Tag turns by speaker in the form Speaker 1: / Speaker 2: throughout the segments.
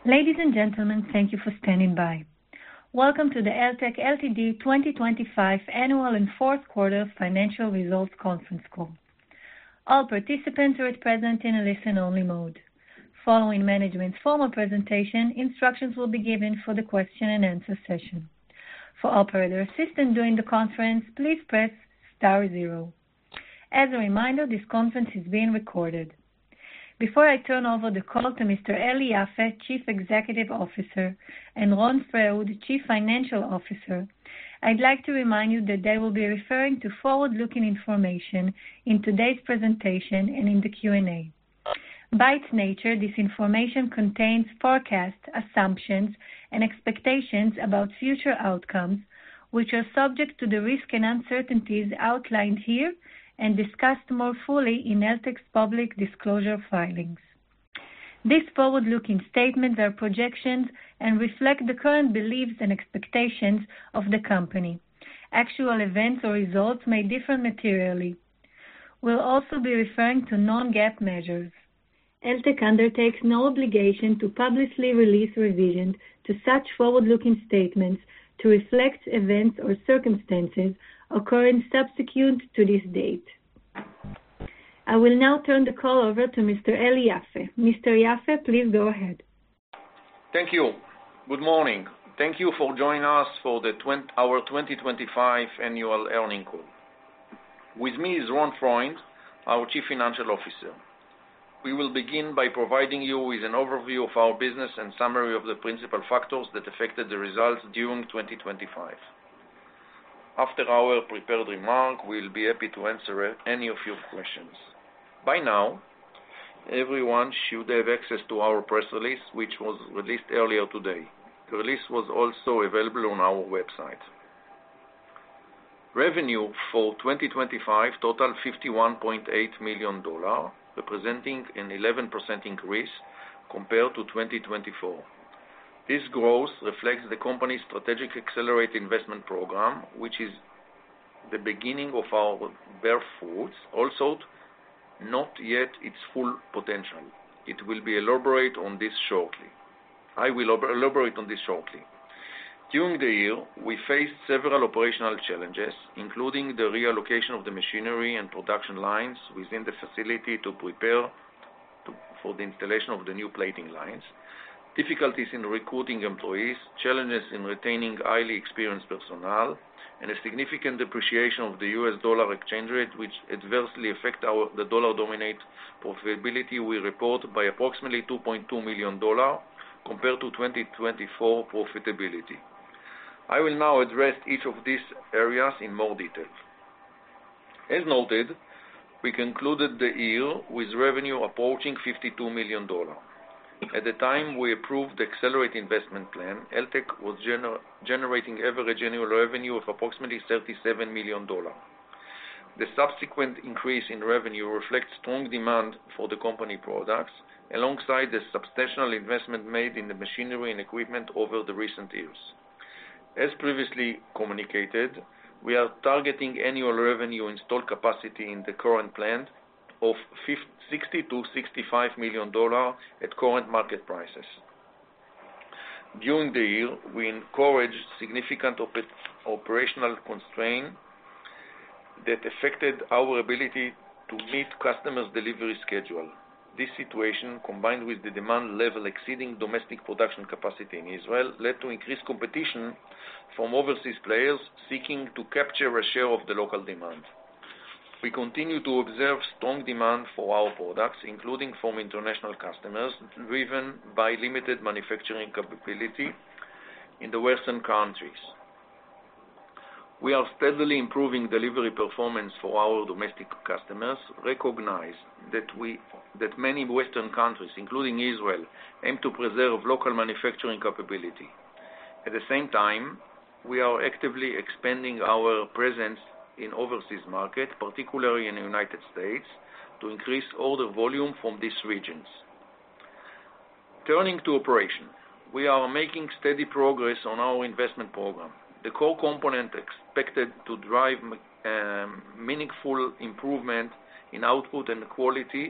Speaker 1: Ladies and gentlemen, thank you for standing by. Welcome to the Eltek Ltd. 2025 Annual and Fourth Quarter Financial Results Conference Call. All participants are at present in a listen-only mode. Following management's formal presentation, instructions will be given for the question-and-answer session. For operator assistance during the conference, please press star 0. As a reminder, this conference is being recorded. Before I turn over the call to Mr. Eli Yaffe, Chief Executive Officer, and Ron Freund, Chief Financial Officer, I'd like to remind you that they will be referring to forward-looking information in today's presentation and in the Q&A. By its nature, this information contains forecasts, assumptions, and expectations about future outcomes, which are subject to the risks and uncertainties outlined here and discussed more fully in Eltek's public disclosure filings. These forward-looking statements are projections and reflect the current beliefs and expectations of the company. Actual events or results may differ materially. We'll also be referring to non-GAAP measures. Eltek undertakes no obligation to publicly release revisions to such forward-looking statements to reflect events or circumstances occurring subsequent to this date. I will now turn the call over to Mr. Eli Yaffe. Mr. Yaffe, please go ahead.
Speaker 2: Thank you. Good morning. Thank you for joining us for our 2025 annual earnings call. With me is Ron Freund, our Chief Financial Officer. We will begin by providing you with an overview of our business and summary of the principal factors that affected the results during 2025. After our prepared remarks, we'll be happy to answer any of your questions. By now, everyone should have access to our press release, which was released earlier today. The release was also available on our website. Revenue for 2025 totaled $51.8 million, representing an 11% increase compared to 2024. This growth reflects the company's strategic accelerated investment program, which is the beginning of our bear fruits, also not yet its full potential. I will elaborate on this shortly. During the year, we faced several operational challenges, including the reallocation of the machinery and production lines within the facility to prepare for the installation of the new plating lines, difficulties in recruiting employees, challenges in retaining highly experienced personnel, and a significant depreciation of the US dollar exchange rate, which adversely affect the dollar-dominated profitability we report by approximately $2.2 million compared to 2024 profitability. I will now address each of these areas in more detail. As noted, we concluded the year with revenue approaching $52 million. At the time we approved the Accelerate Investment Plan, Eltek was generating average annual revenue of approximately $37 million. The subsequent increase in revenue reflects strong demand for the company products, alongside the substantial investment made in the machinery and equipment over the recent years. As previously communicated, we are targeting annual revenue installed capacity in the current plan of $60 to $65 million at current market prices. During the year, we encountered significant operational constraints that affected our ability to meet customers' delivery schedule. This situation, combined with the demand level exceeding domestic production capacity in Israel, led to increased competition from overseas players seeking to capture a share of the local demand. We continue to observe strong demand for our products, including from international customers, driven by limited manufacturing capability in the Western countries. We are steadily improving delivery performance for our domestic customers, recognize that many Western countries, including Israel, aim to preserve local manufacturing capability. At the same time, we are actively expanding our presence in overseas market, particularly in the United States, to increase order volume from these regions. Turning to operation, we are making steady progress on our investment program. The core component expected to drive meaningful improvement in output and quality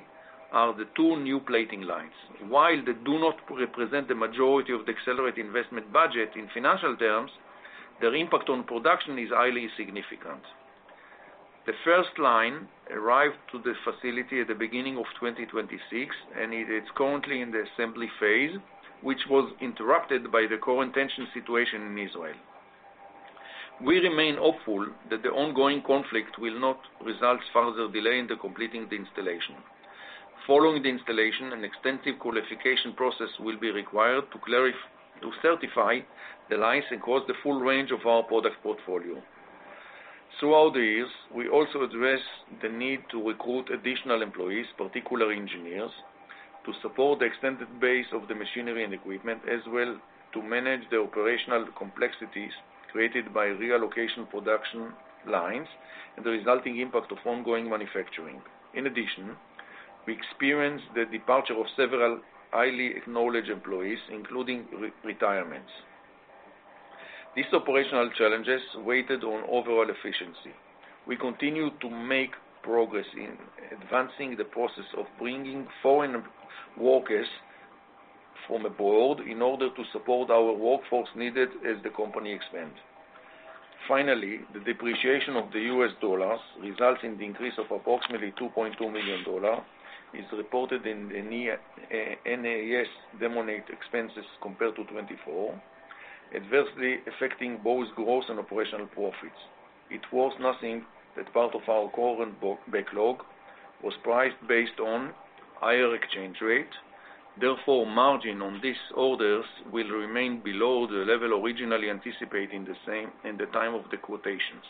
Speaker 2: are the two new plating lines. While they do not represent the majority of the accelerated investment budget in financial terms, their impact on production is highly significant. The first line arrived to the facility at the beginning of 2026, and it is currently in the assembly phase, which was interrupted by the current tension situation in Israel. We remain hopeful that the ongoing conflict will not result further delay in the completing the installation. Following the installation, an extensive qualification process will be required to certify the lines across the full range of our product portfolio. Throughout the years, we also address the need to recruit additional employees, particularly engineers, to support the extended base of the machinery and equipment, as well to manage the operational complexities created by reallocation production lines and the resulting impact of ongoing manufacturing. In addition, we experienced the departure of several highly acknowledged employees, including retirements. These operational challenges weighed on overall efficiency. We continue to make progress in advancing the process of bringing foreign workers from abroad in order to support our workforce needed as the company expands. Finally, the depreciation of the US dollars results in the increase of approximately $2.2 million is reported in the NAS denominated expenses compared to 24, adversely affecting both gross and operational profits. It was nothing that part of our current backlog was priced based on higher exchange rate. Therefore, margin on these orders will remain below the level originally anticipated in the time of the quotations.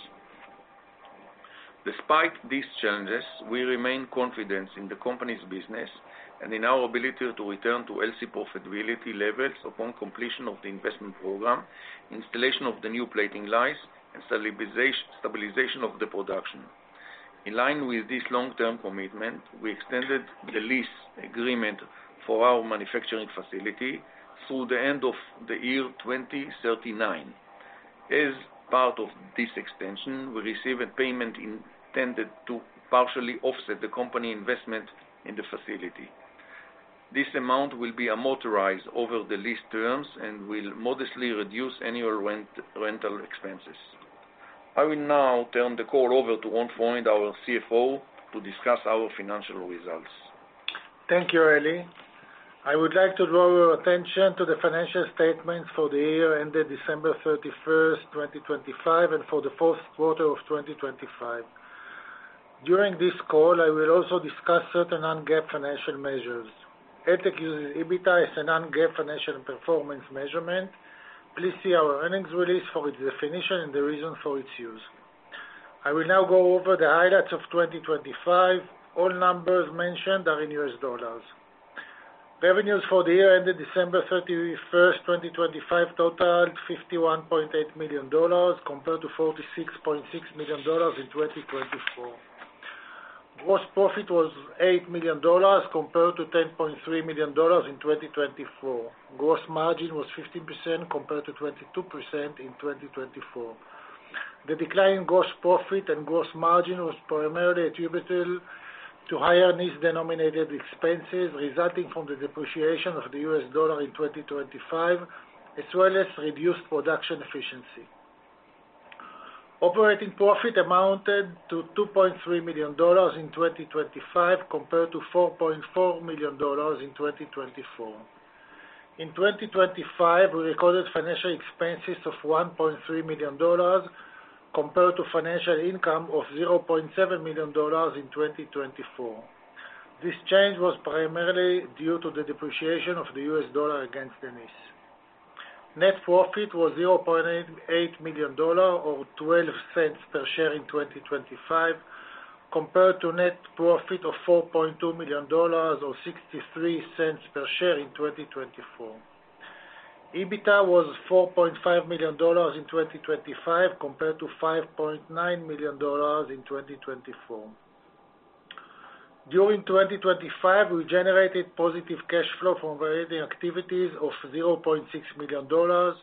Speaker 2: Despite these challenges, we remain confident in the company's business and in our ability to return to healthy profitability levels upon completion of the investment program, installation of the new plating lines, and stabilization of the production. In line with this long-term commitment, we extended the lease agreement for our manufacturing facility through the end of the year 2039. As part of this extension, we received a payment intended to partially offset the company investment in the facility. This amount will be amortized over the lease terms and will modestly reduce annual rental expenses. I will now turn the call over to Ron Freund, our CFO, to discuss our financial results.
Speaker 3: Thank you, Eli. I would like to draw your attention to the financial statements for the year ended December 31st, 2025, and for the fourth quarter of 2025. During this call, I will also discuss certain non-GAAP financial measures. Eltek uses EBITDA as a non-GAAP financial performance measurement. Please see our earnings release for its definition and the reason for its use. I will now go over the highlights of 2025. All numbers mentioned are in US dollars. Revenues for the year ended December 31st, 2025 totaled $51.8 million compared to $46.6 million in 2024. Gross profit was $8 million compared to $10.3 million in 2024. Gross margin was 15% compared to 22% in 2024. The decline in gross profit and gross margin was primarily attributable to higher NIS-denominated expenses resulting from the depreciation of the US dollar in 2025, as well as reduced production efficiency. Operating profit amounted to $2.3 million in 2025 compared to $4.4 million in 2024. In 2025, we recorded financial expenses of $1.3 million compared to financial income of $0.7 million in 2024. This change was primarily due to the depreciation of the US dollar against the NIS. Net profit was $0.8 million or 12 cents per share in 2025 compared to net profit of $4.2 million or 63 cents per share in 2024. EBITDA was $4.5 million in 2025 compared to $5.9 million in 2024. During 2025, we generated positive cash flow from operating activities of $0.6 million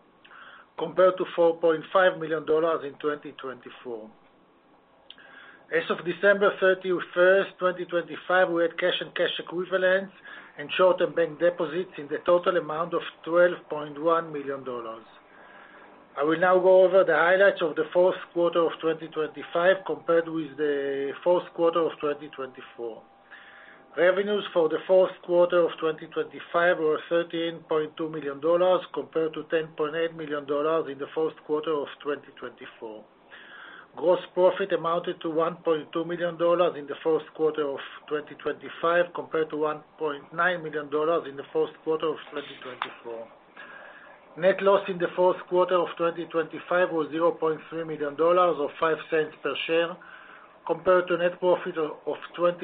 Speaker 3: compared to $4.5 million in 2024. As of December 31st, 2025, we had cash and cash equivalents and short-term bank deposits in the total amount of $12.1 million. I will now go over the highlights of the fourth quarter of 2025 compared with the fourth quarter of 2024. Revenues for the fourth quarter of 2025 were $13.2 million compared to $10.8 million in the fourth quarter of 2024. Gross profit amounted to $1.2 million in the fourth quarter of 2025 compared to $1.9 million in the fourth quarter of 2024. Net loss in the fourth quarter of 2025 was $0.3 million or 5 cents per share compared to net profit of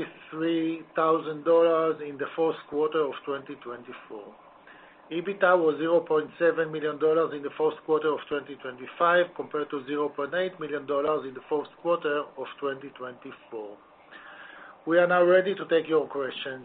Speaker 3: $23,000 in the fourth quarter of 2024. EBITDA was $0.7 million in the fourth quarter of 2025 compared to $0.8 million in the fourth quarter of 2024. We are now ready to take your questions.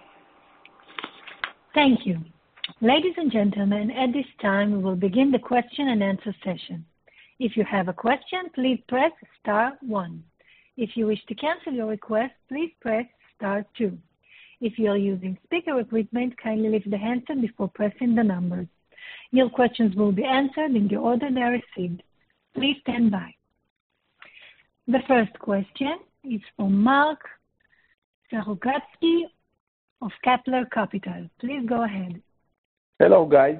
Speaker 1: Thank you. Ladies and gentlemen, at this time, we will begin the question and answer session. If you have a question, please press star 1. If you wish to cancel your request, please press star 2. If you are using speaker equipment, kindly lift the handset before pressing the numbers. Your questions will be answered in the order they are received. Please stand by. The first question is from Mark Sarugatsky of Kepler Capital. Please go ahead.
Speaker 4: Hello, guys.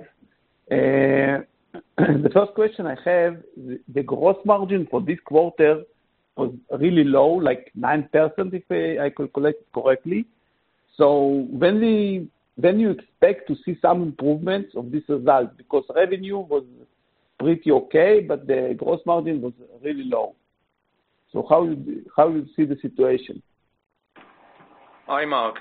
Speaker 4: The first question I have, the gross margin for this quarter was really low, like 9%, if I calculate it correctly. So when you expect to see some improvements of this result? Because revenue was pretty okay, but the gross margin was really low. So how you see the situation?
Speaker 2: Hi, Mark.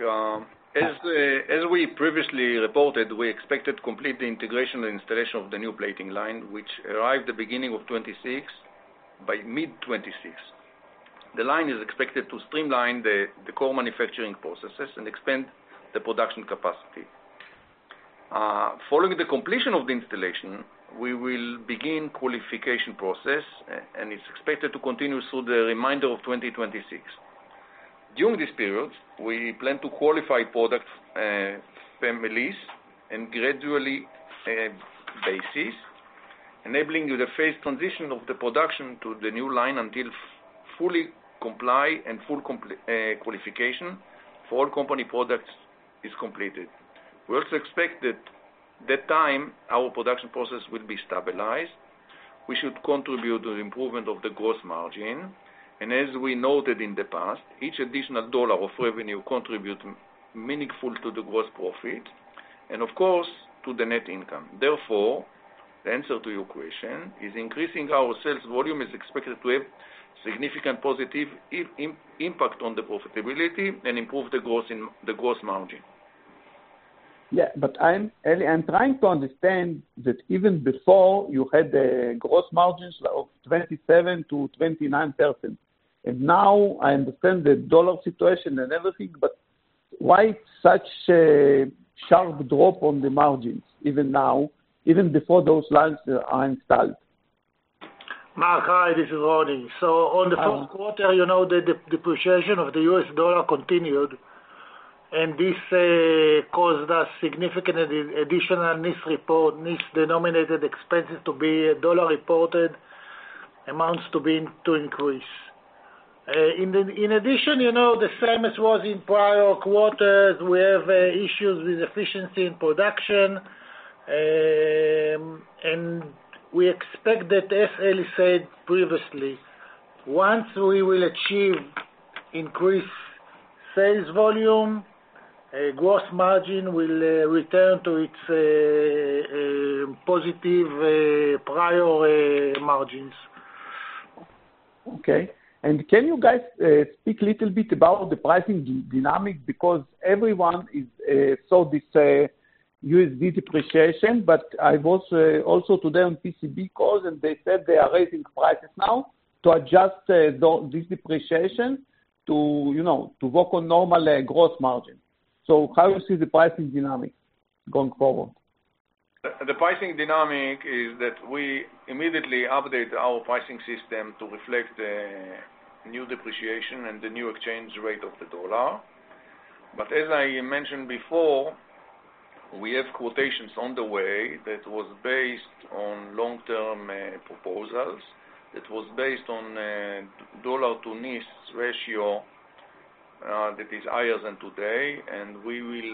Speaker 2: As we previously reported, we expected to complete the integration and installation of the new plating line, which arrived at the beginning of 26 by mid-26. The line is expected to streamline the core manufacturing processes and expand the production capacity. Following the completion of the installation, we will begin qualification process, and it's expected to continue through the remainder of 2026. During this period, we plan to qualify product families and gradually basis, enabling the phased transition of the production to the new line until fully comply and full qualification for all company products is completed. We also expect that time our production process will be stabilized. We should contribute to the improvement of the gross margin. And as we noted in the past, each additional dollar of revenue contributes meaningful to the gross profit and, of course, to the net income. Therefore, the answer to your question is increasing our sales volume is expected to have significant positive impact on the profitability and improve the gross margin.
Speaker 4: Yeah, but I'm trying to understand that even before you had the gross margins of 27 to 29%. And now I understand the dollar situation and everything, but why such a sharp drop on the margins, even now, even before those lines are installed?
Speaker 3: Mark, hi, this is Roni. So on the fourth quarter, the depreciation of the US dollar continued, and this caused us significant additional NIS-denominated expenses to be dollar reported amounts to increase. In addition, the same as was in prior quarters, we have issues with efficiency in production, and we expect that, as Eli said previously, once we will achieve increased sales volume, gross margin will return to its positive prior margins.
Speaker 4: Okay. And can you guys speak a little bit about the pricing dynamic? Because everyone saw this USD depreciation, but I was also today on PCB calls, and they said they are raising prices now to adjust this depreciation to work on normal gross margin. So how you see the pricing dynamic going forward?
Speaker 2: The pricing dynamic is that we immediately update our pricing system to reflect new depreciation and the new exchange rate of the dollar. But as I mentioned before, we have quotations on the way that was based on long-term proposals, that was based on dollar to NIS ratio that is higher than today, and we will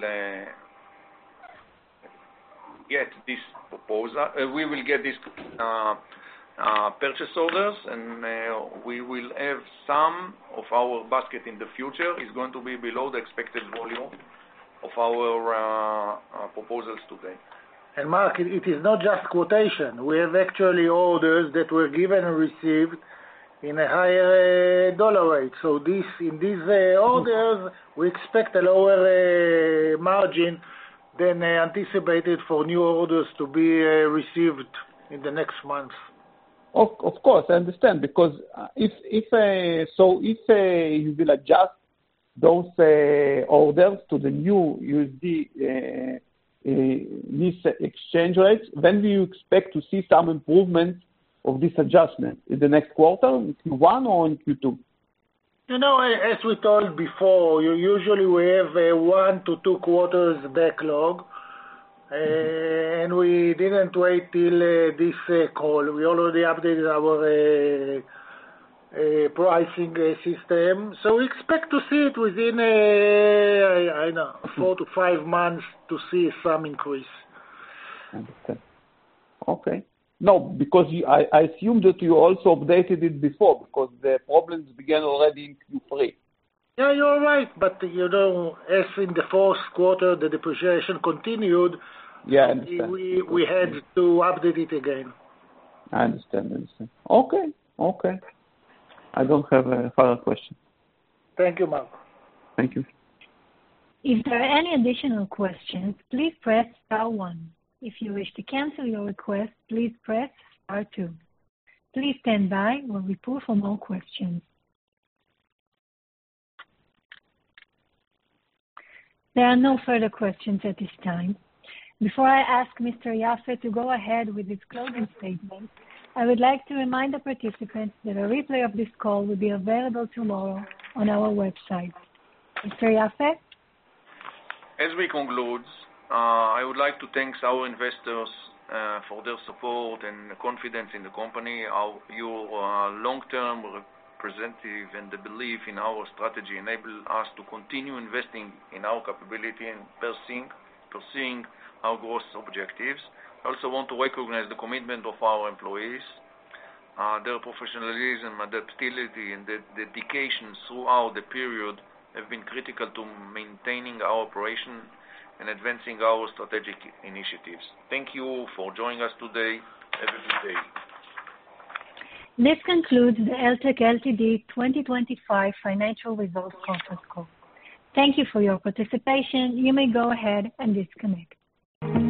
Speaker 2: get this proposal. We will get these purchase orders, and we will have some of our basket in the future is going to be below the expected volume of our proposals today.
Speaker 3: And Mark, it is not just quotation. We have actually orders that were given and received in a higher dollar rate. So in these orders, we expect a lower margin than anticipated for new orders to be received in the next months.
Speaker 4: Of course, I understand, because if you will adjust those orders to the new USD NIS exchange rates, when do you expect to see some improvement of this adjustment? In the next quarter, in Q1 or in Q2?
Speaker 3: As we told before, usually we have 1 to 2 quarters backlog, and we didn't wait till this call. We already updated our pricing system, so we expect to see it within 4 to 5 months to see some increase.
Speaker 4: Understand. Okay. No, because I assume that you also updated it before, because the problems began already in Q3.
Speaker 3: Yeah, you're right, but as in the fourth quarter, the depreciation continued.
Speaker 4: Yeah, I understand.
Speaker 3: We had to update it again.
Speaker 4: I understand. Okay. I don't have a further question.
Speaker 3: Thank you, Mark.
Speaker 4: Thank you.
Speaker 1: If there are any additional questions, please press star 1. If you wish to cancel your request, please press star 2. Please stand by while we pull for more questions. There are no further questions at this time. Before I ask Mr. Yaffe to go ahead with his closing statement, I would like to remind the participants that a replay of this call will be available tomorrow on our website. Mr. Yaffe?
Speaker 2: As we conclude, I would like to thank our investors for their support and confidence in the company. Your long-term representative and the belief in our strategy enable us to continue investing in our capability and pursuing our growth objectives. I also want to recognize the commitment of our employees. Their professionalism, adaptability, and dedication throughout the period have been critical to maintaining our operation and advancing our strategic initiatives. Thank you for joining us today. Have a good day.
Speaker 1: This concludes the Eltek Ltd. 2025 Financial Results Conference Call. Thank you for your participation. You may go ahead and disconnect.